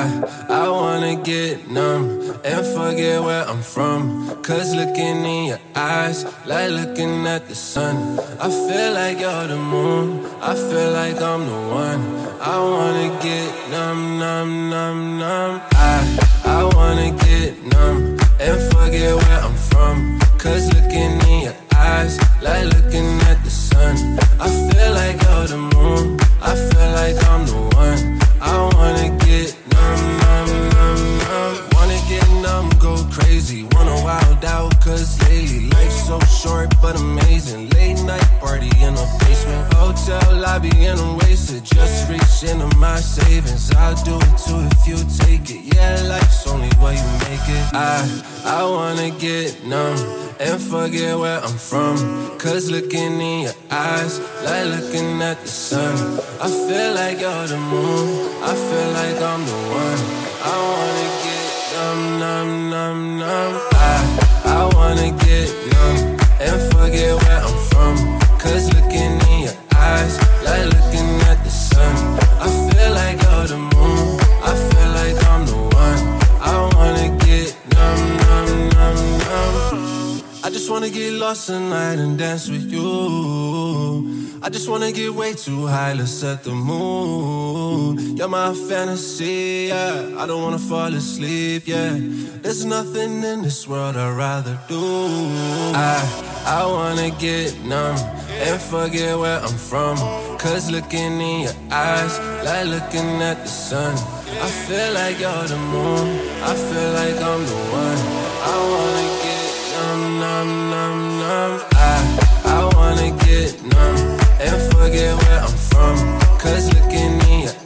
I wanna get numb and forget where I'm from. Cause looking in your eyes, like looking at the sun. I feel like you're the moon, I feel like I'm the one. I wanna get numb, numb, numb, numb. I wanna get numb and forget where I'm from. Cause looking in your eyes, like looking at the sun. I feel like you're the moon, I feel like I'm the one. I wanna get numb, numb, numb, numb. Wanna get numb, go crazy. Wanna wild out, cause lately life's so short but amazing. Late night party in a basement, hotel lobby and I'm wasted. Just reach into my savings, I'll do it too if you take it. Yeah, life's only what you make it. I wanna get numb and forget where I'm from. Cause looking in your eyes, like looking at the sun. I feel like you're the moon, I feel like I'm the one. I wanna get numb, numb, numb, numb. I wanna get numb and forget where I'm from. Cause looking in your eyes, like looking at the sun. I feel like you're the moon, I feel like I'm the one. I wanna get numb, numb, numb, numb. I just wanna get lost tonight and dance with you. I just wanna get way too high, let's set the mood. You're my fantasy, yeah. I don't wanna fall asleep, yeah. There's nothing in this world I'd rather do. I wanna get numb and forget where I'm from. Cause looking in your eyes, like looking at the sun. I feel like you're the moon, I feel like I'm the one. I wanna get numb, numb, numb, numb. I wanna get numb and forget where I'm from. Cause looking in your